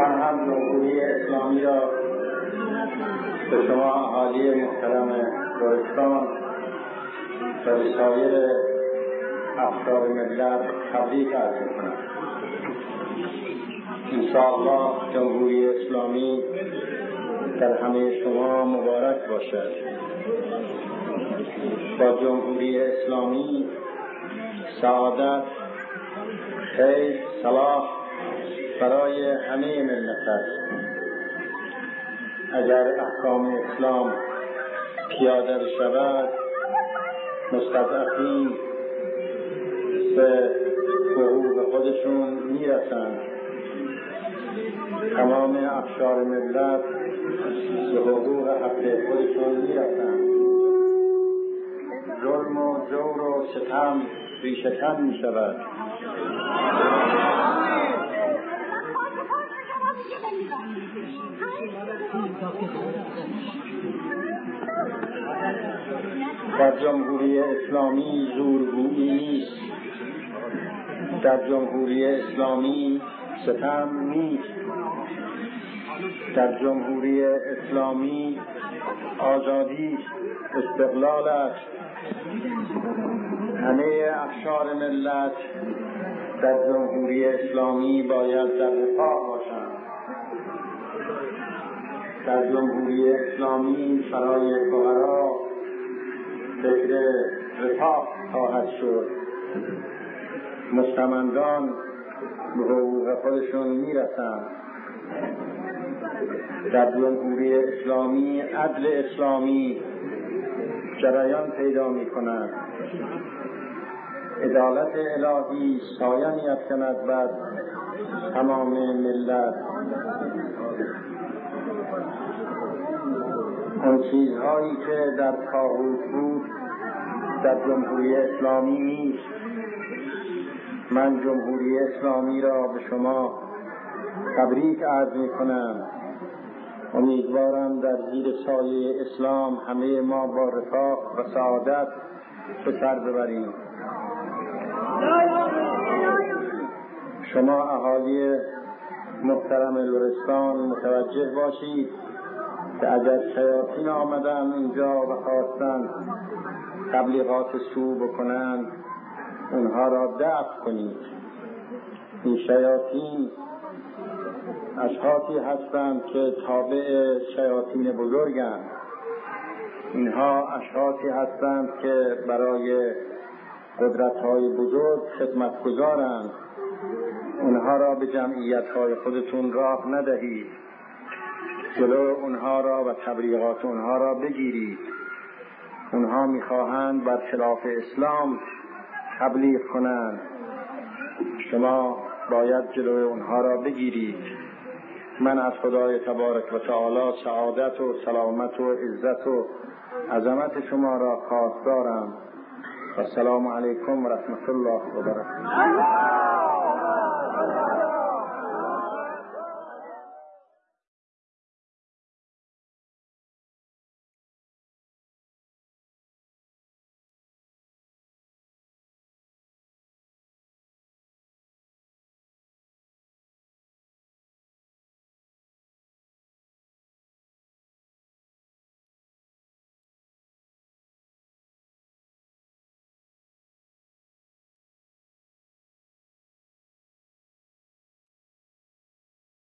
من هم جمهوری اسلامی را به شما اهالی محترم لرستان و به سایر افراد ملت تبریک عرض می‌کنم. انشاءالله جمهوری اسلامی در همه شما مبارک باشد. با جمهوری اسلامی سعادت، خیر، صلاح برای همه ملت است. اگر احکام اسلام پیاده شود، مستضعفین به حقوق خودشون میرسند. تمام اقشار ملت به حقوق حق خودشون میرسند. ظلم و جور و ستم ریشه‌کن می شود. در جمهوری اسلامی زورگویی نیست. در جمهوری اسلامی ستم نیست. در جمهوری اسلامی آزادی، استقلال است. همه اقشار ملت در جمهوری اسلامی باید در رفاه باشند. در جمهوری اسلامی برای فقرا فکر رفاه خواهد شد. مستمندان به حقوق خودشون میرسند. در جمهوری اسلامی عدل اسلامی جریان پیدا می کند. عدالت الهی سایه می افکند بر تمام ملت. آن چیزهایی که در طاغوت بود در جمهوری اسلامی نیست. من جمهوری اسلامی را به شما تبریک عرض می کنم. امیدوارم در زیر سایه اسلام همه ما با رفاه و سعادت به سر ببریم. شما اهالی محترم لرستان متوجه باشید که اگر شیاطین آمدن اینجا و خواستند تبلیغات سو بکنند، اونها را دفع کنید. این شیاطین اشخاصی هستند که تابع شیاطین بزرگند. اینها اشخاصی هستند که برای قدرت‌های بزرگ خدمتگزارند. اونها را به جمعیت‌های خودتون راه ندهید. جلو اونها را و تبلیغات اونها را بگیرید. اونها می‌خواهند بر خلاف اسلام تبلیغ کنند. شما باید جلو اونها را بگیرید. من از خدای تبارک و تعالی سعادت و سلامت و عزت و عظمت شما را خواستارم. السلام علیکم و رحمت الله و برکاته.